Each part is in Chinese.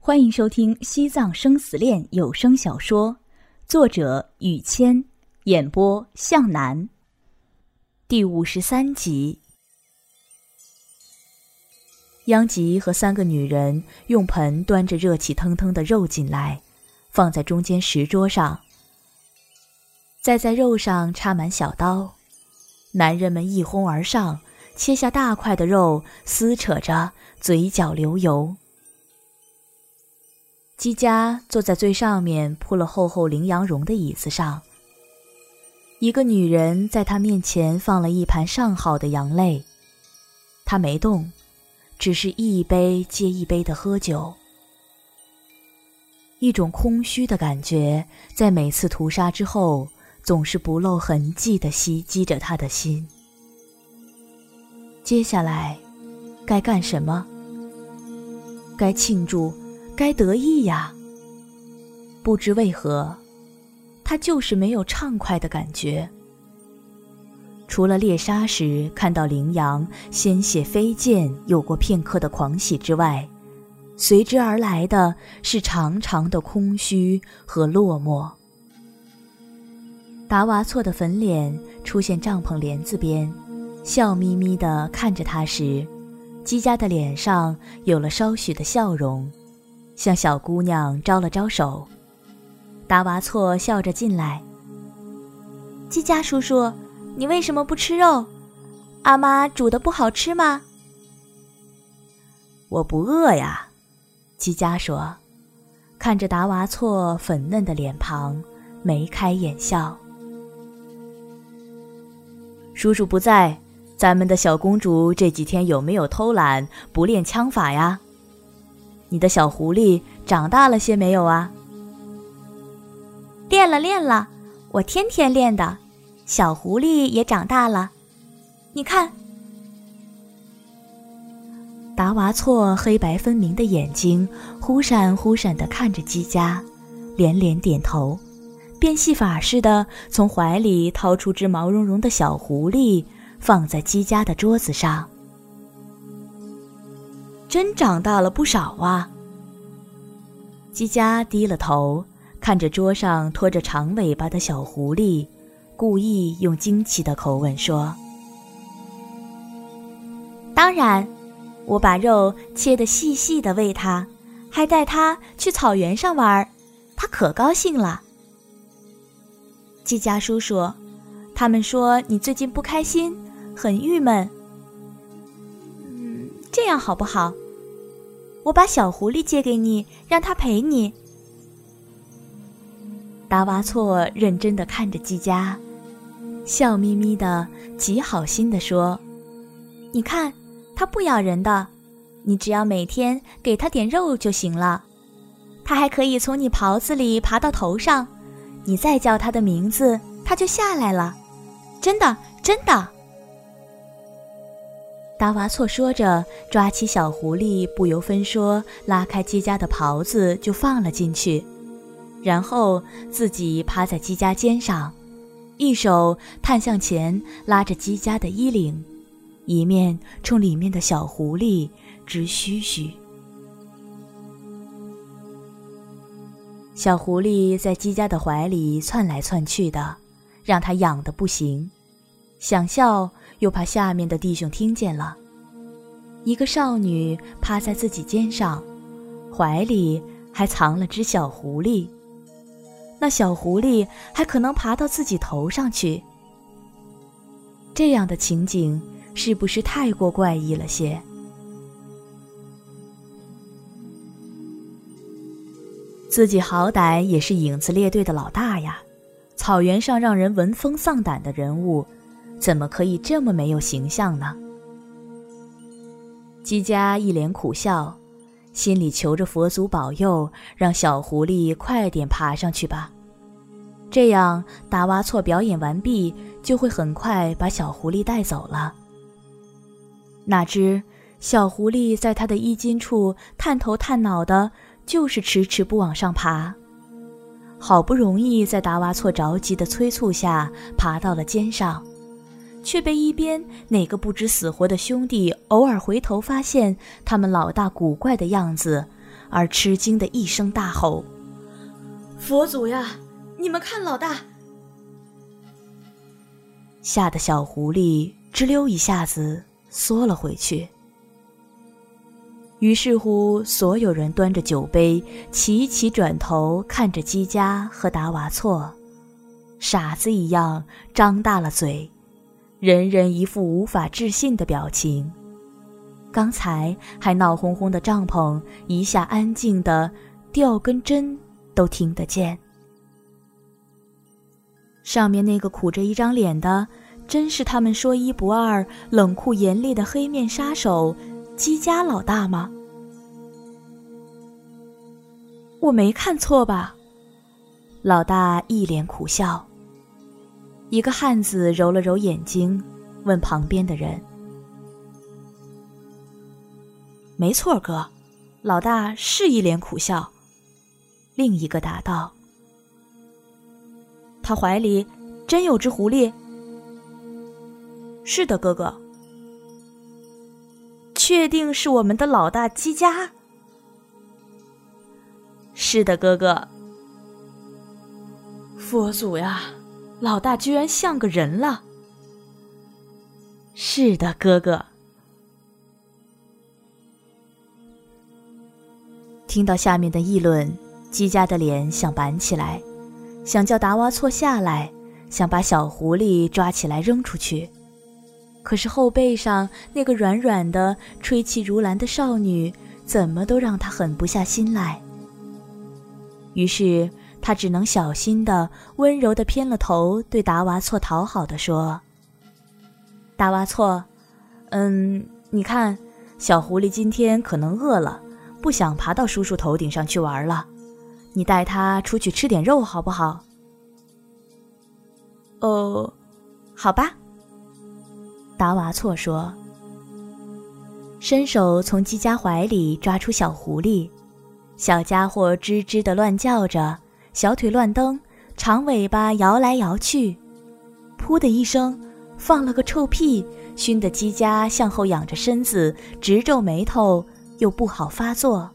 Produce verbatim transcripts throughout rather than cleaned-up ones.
欢迎收听《西藏生死恋》有声小说，作者雨谦，演播向南。第五十三集。央吉和三个女人用盆端着热气腾腾的肉进来，放在中间石桌上，再在肉上插满小刀。男人们一哄而上，切下大块的肉，撕扯着，嘴角流油。姬家坐在最上面铺了厚厚羚羊绒的椅子上，一个女人在她面前放了一盘上好的羊肋，她没动，只是一杯接一杯地喝酒。一种空虚的感觉在每次屠杀之后总是不露痕迹地袭击着她的心。接下来该干什么？该庆祝，该得意呀。不知为何，他就是没有畅快的感觉。除了猎杀时看到羚羊鲜血飞溅有过片刻的狂喜之外，随之而来的是长长的空虚和落寞。达瓦措的粉脸出现帐篷帘子边，笑眯眯地看着他时，姬家的脸上有了稍许的笑容，向小姑娘招了招手。达瓦措笑着进来：姬家叔叔，你为什么不吃肉？阿妈煮的不好吃吗？我不饿呀，姬家说，看着达瓦措粉嫩的脸庞，眉开眼笑。叔叔不在，咱们的小公主这几天有没有偷懒不练枪法呀？你的小狐狸长大了些没有啊？练了练了，我天天练的，小狐狸也长大了。你看。达瓦措黑白分明的眼睛忽闪忽闪地看着姬家，连连点头，变戏法似的从怀里掏出只毛茸茸的小狐狸，放在姬家的桌子上。真长大了不少啊。姬家低了头，看着桌上拖着长尾巴的小狐狸，故意用惊奇的口吻说：当然，我把肉切得细细的喂它，还带它去草原上玩，它可高兴了。姬家叔叔，他们说你最近不开心，很郁闷。嗯，这样好不好？我把小狐狸借给你，让它陪你。达瓦措认真地看着姬家，笑眯眯的，极好心地说：你看，它不咬人的，你只要每天给它点肉就行了。它还可以从你袍子里爬到头上，你再叫它的名字，它就下来了。真的，真的。达瓦措说着，抓起小狐狸，不由分说拉开姬家的袍子就放了进去，然后自己趴在姬家肩上，一手探向前拉着姬家的衣领，一面冲里面的小狐狸直嘘嘘。小狐狸在姬家的怀里窜来窜去的，让他痒得不行，想笑又怕下面的弟兄听见了。一个少女趴在自己肩上，怀里还藏了只小狐狸，那小狐狸还可能爬到自己头上去。这样的情景是不是太过怪异了些？自己好歹也是影子猎队的老大呀，草原上让人闻风丧胆的人物，怎么可以这么没有形象呢？姬家一脸苦笑，心里求着佛祖保佑，让小狐狸快点爬上去吧。这样达瓦措表演完毕，就会很快把小狐狸带走了。哪知小狐狸在他的衣襟处探头探脑的，就是迟迟不往上爬。好不容易在达瓦措着急的催促下爬到了肩上，却被一边哪个不知死活的兄弟偶尔回头发现他们老大古怪的样子， 而吃惊的一声大吼：佛祖呀，你们看老大！吓得小狐狸吱溜一下子缩了回去。于是乎，所有人端着酒杯齐齐转头看着姬家和达瓦错，傻子一样张大了嘴，人人一副无法置信的表情。刚才还闹哄哄的帐篷一下安静的掉根针都听得见。上面那个苦着一张脸的，真是他们说一不二、冷酷严厉的黑面杀手姬家老大吗？我没看错吧？老大一脸苦笑。一个汉子揉了揉眼睛，问旁边的人：没错哥，老大是一脸苦笑。另一个答道：他怀里真有只狐狸？是的哥哥。确定是我们的老大姬家？是的哥哥。佛祖呀，老大居然像个人了。是的哥哥。听到下面的议论，姬家的脸想板起来，想叫达瓦错下来，想把小狐狸抓起来扔出去。可是后背上那个软软的吹气如兰的少女怎么都让他狠不下心来。于是他只能小心的温柔的偏了头，对达瓦错讨好的说：达瓦错，嗯，你看小狐狸今天可能饿了，不想爬到叔叔头顶上去玩了，你带它出去吃点肉好不好？哦，好吧。达瓦错说，伸手从姬家怀里抓出小狐狸，小家伙吱吱地乱叫着，小腿乱蹬，长尾巴摇来摇去，噗的一声放了个臭屁，熏得姬家向后仰着身子，直皱眉头，又不好发作。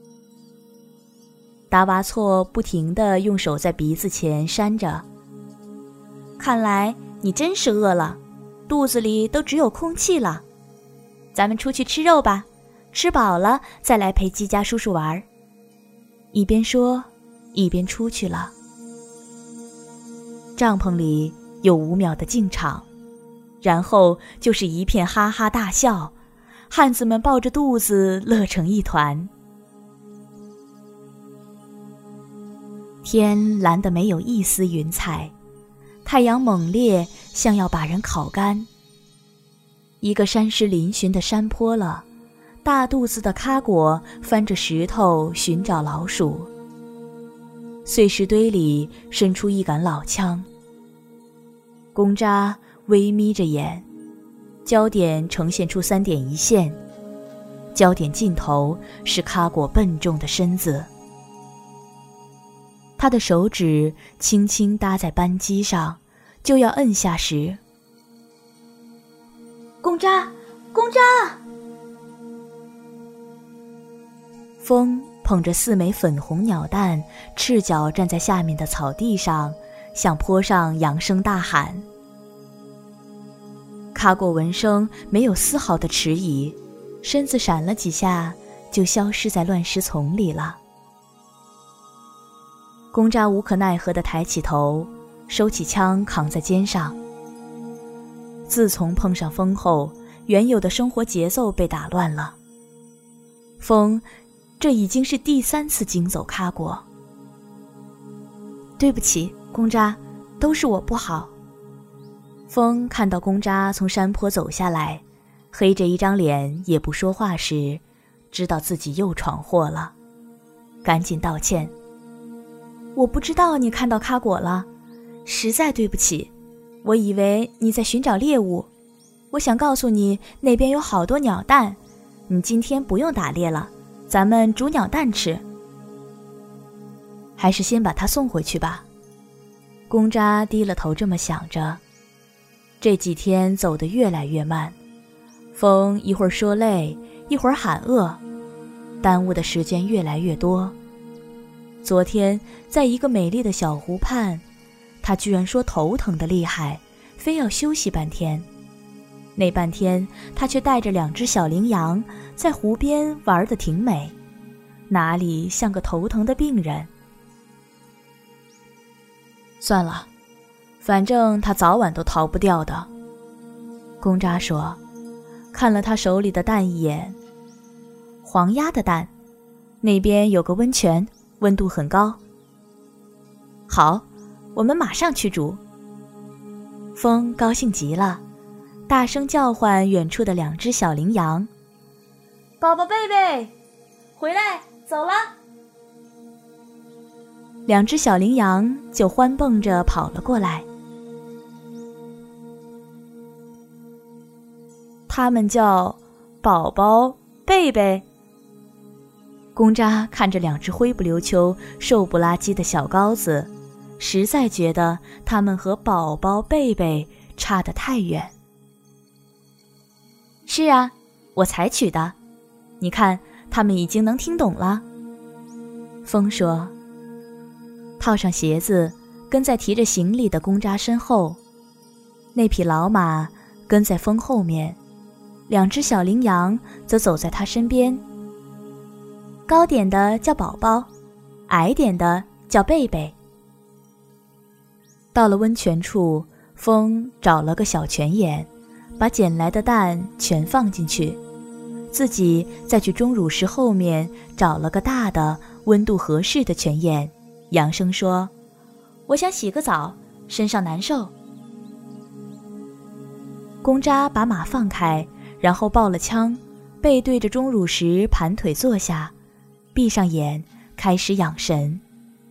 达瓦错不停地用手在鼻子前扇着，看来你真是饿了，肚子里都只有空气了。咱们出去吃肉吧，吃饱了再来陪姬家叔叔玩。一边说一边出去了。帐篷里有五秒的静场，然后就是一片哈哈大笑，汉子们抱着肚子乐成一团。天蓝得没有一丝云彩，太阳猛烈，像要把人烤干。一个山石嶙峋的山坡了，大肚子的咖果翻着石头寻找老鼠。碎石堆里伸出一杆老枪，公扎微眯着眼，焦点呈现出三点一线，焦点尽头是咖果笨重的身子。他的手指轻轻搭在扳机上，就要摁下时，公扎，公扎！风捧着四枚粉红鸟蛋，赤脚站在下面的草地上，向坡上扬声大喊。咖果闻声没有丝毫的迟疑，身子闪了几下，就消失在乱石丛里了。公扎无可奈何地抬起头，收起枪扛在肩上。自从碰上风后，原有的生活节奏被打乱了。风，这已经是第三次惊走咖果。对不起，公扎，都是我不好。风看到公扎从山坡走下来，黑着一张脸也不说话时，知道自己又闯祸了，赶紧道歉。我不知道你看到咖果了，实在对不起，我以为你在寻找猎物。我想告诉你，那边有好多鸟蛋，你今天不用打猎了，咱们煮鸟蛋吃。还是先把它送回去吧。公扎低了头这么想着。这几天走得越来越慢，风一会儿说累，一会儿喊饿， 耽误的时间越来越多。昨天在一个美丽的小湖畔，他居然说头疼得厉害，非要休息半天。那半天他却带着两只小羚羊在湖边玩得挺美，哪里像个头疼的病人。算了，反正他早晚都逃不掉的。公扎说，看了他手里的蛋一眼，黄鸭的蛋，那边有个温泉，温度很高。好，我们马上去煮。风高兴极了，大声叫唤远处的两只小羚羊：宝宝贝贝，回来，走了。两只小羚羊就欢蹦着跑了过来。他们叫宝宝贝贝。公扎看着两只灰不溜秋、瘦不拉几的小羔子，实在觉得他们和宝宝贝贝差得太远。是啊，我才取的，你看他们已经能听懂了。风说，套上鞋子，跟在提着行李的公扎身后，那匹老马跟在风后面，两只小羚羊则走在他身边。高点的叫宝宝，矮点的叫贝贝。到了温泉处，风找了个小泉眼，把捡来的蛋全放进去，自己再去钟乳石后面找了个大的温度合适的泉眼，扬声说，我想洗个澡，身上难受。公扎把马放开，然后抱了枪，背对着钟乳石盘腿坐下，闭上眼开始养神。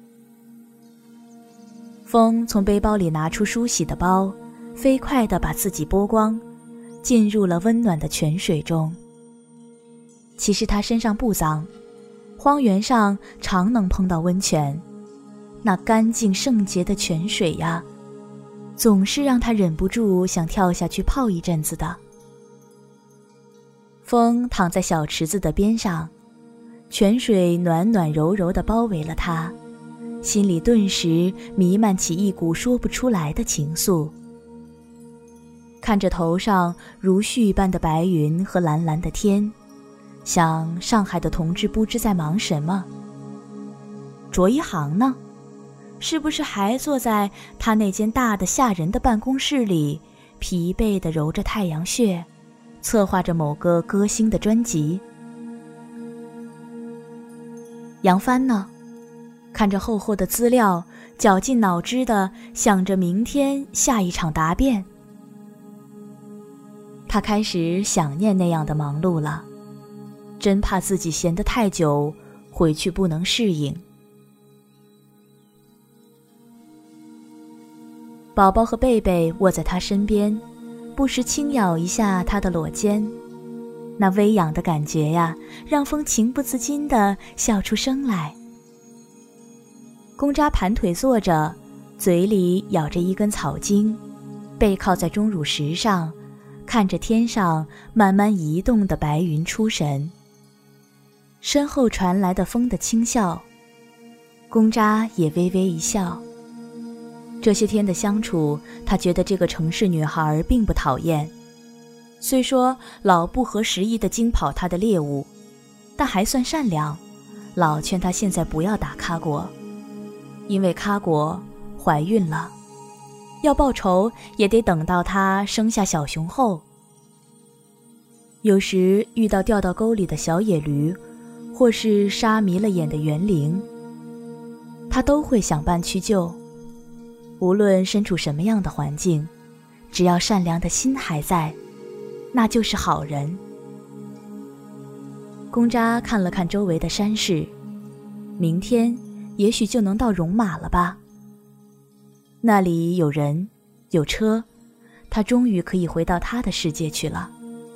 风从背包里拿出梳洗的包，飞快地把自己剥光，进入了温暖的泉水中。其实他身上不脏，荒原上常能碰到温泉，那干净圣洁的泉水呀，总是让他忍不住想跳下去泡一阵子的。风躺在小池子的边上，泉水暖暖柔柔地包围了他，心里顿时弥漫起一股说不出来的情愫。看着头上如絮般的白云和蓝蓝的天，想上海的同志不知在忙什么。卓一航呢？是不是还坐在他那间大的吓人的办公室里，疲惫地揉着太阳穴，策划着某个歌星的专辑？杨帆呢？看着厚厚的资料，绞尽脑汁地想着明天下一场答辩。他开始想念那样的忙碌了，真怕自己闲得太久，回去不能适应。宝宝和贝贝卧在他身边，不时轻咬一下他的裸肩，那微痒的感觉呀，让风情不自禁地笑出声来。公扎盘腿坐着，嘴里咬着一根草茎，背靠在钟乳石上，看着天上慢慢移动的白云出神。身后传来的风的轻笑，公扎也微微一笑。这些天的相处，他觉得这个城市女孩并不讨厌，虽说老不合时宜地惊跑他的猎物，但还算善良，老劝他现在不要打咖国，因为咖国怀孕了，要报仇也得等到她生下小熊后。有时遇到掉到沟里的小野驴，或是杀迷了眼的猿羚，他都会想办去救。无论身处什么样的环境，只要善良的心还在，那就是好人。公扎看了看周围的山势，明天也许就能到戎马了吧。那里有人有车，他终于可以回到他的世界去了。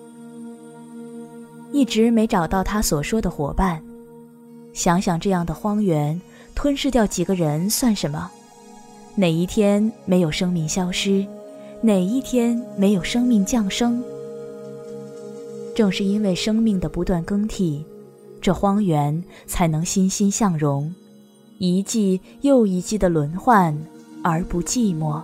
一直没找到他所说的伙伴，想想这样的荒原，吞噬掉几个人算什么？哪一天没有生命消失，哪一天没有生命降生？正是因为生命的不断更替， 这荒原才能欣欣向荣，一季又一季的轮换而不寂寞。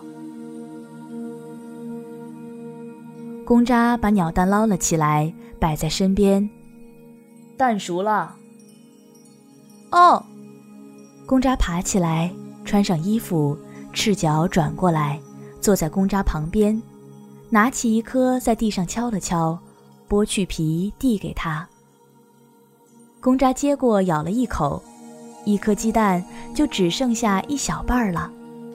公扎把鸟蛋捞了起来，摆在身边。蛋熟了。哦。公扎爬起来，穿上衣服，赤脚转过来，坐在公扎旁边，拿起一颗在地上敲了敲，剥去皮递给他。公扎接过咬了一口，一颗鸡蛋就只剩下一小半了。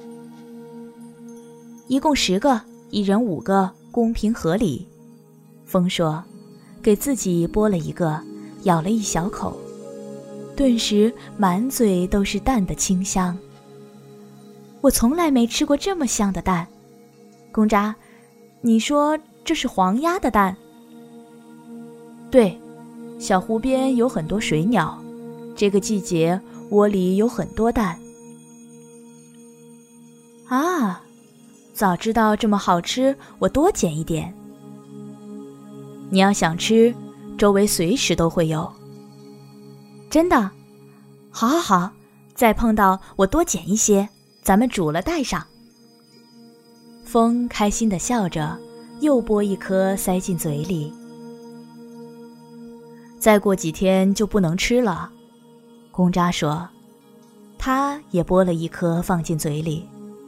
一共十个，一人五个，公平合理。风说，给自己剥了一个，咬了一小口，顿时满嘴都是蛋的清香。我从来没吃过这么香的蛋。公扎，你说这是黄鸭的蛋？对，小湖边有很多水鸟，这个季节窝里有很多蛋。啊，早知道这么好吃，我多捡一点。你要想吃，周围随时都会有。真的？好好好，再碰到我多捡一些，咱们煮了带上。风开心地笑着，又剥一颗塞进嘴里。再过几天就不能吃了，公扎说，他也剥了一颗放进嘴里。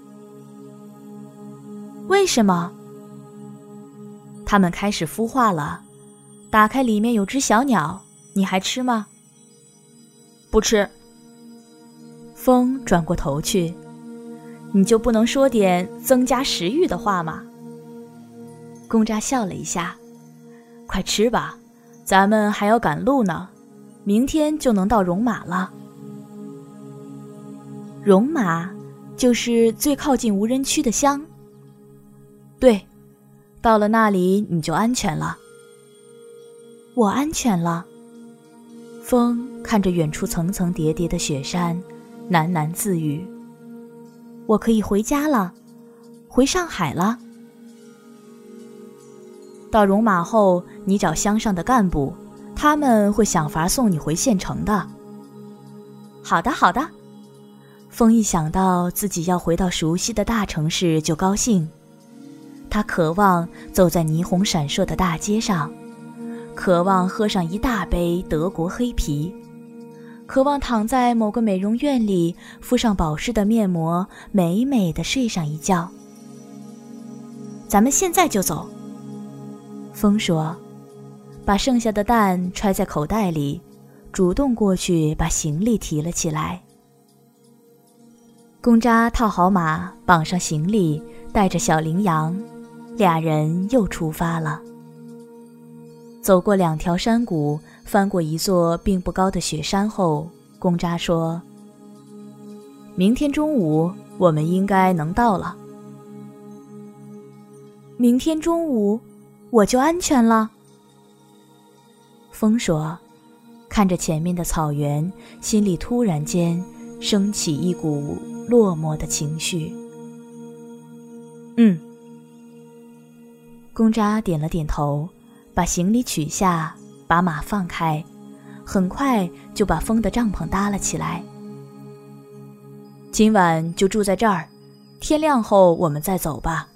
为什么？它们开始孵化了，打开里面有只小鸟，你还吃吗？不吃。风转过头去，你就不能说点增加食欲的话吗？公扎笑了一下，快吃吧，咱们还要赶路呢，明天就能到戎马了。戎马就是最靠近无人区的乡。对，到了那里你就安全了。我安全了。风看着远处层层叠叠的雪山，喃喃自语，我可以回家了，回上海了。到戎马后，你找乡上的干部，他们会想法送你回县城的。好的好的。风一想到自己要回到熟悉的大城市就高兴，他渴望走在霓虹闪烁的大街上，渴望喝上一大杯德国黑啤，渴望躺在某个美容院里，敷上保湿的面膜，美美地睡上一觉。咱们现在就走。风说，把剩下的蛋揣在口袋里，主动过去把行李提了起来。公扎套好马，绑上行李，带着小羚羊，俩人又出发了。走过两条山谷，翻过一座并不高的雪山后，公扎说，明天中午我们应该能到了。明天中午我就安全了。风说，看着前面的草原，心里突然间升起一股落寞的情绪。嗯。公扎点了点头，把行李取下，把马放开，很快就把风的帐篷搭了起来。今晚就住在这儿，天亮后我们再走吧。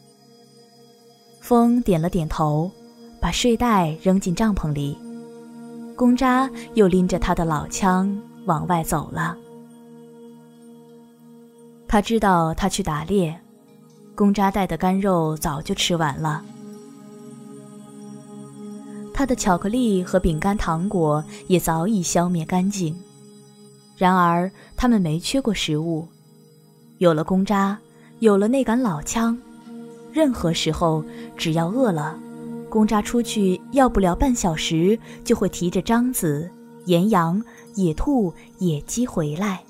风点了点头，把睡袋扔进帐篷里。公扎又拎着他的老枪往外走了。他知道他去打猎，公扎带的干肉早就吃完了。他的巧克力和饼干糖果也早已消灭干净。然而他们没缺过食物，有了公扎，有了那杆老枪，任何时候只要饿了，公扎出去要不了半小时就会提着獐子、岩羊、野兔、野鸡回来。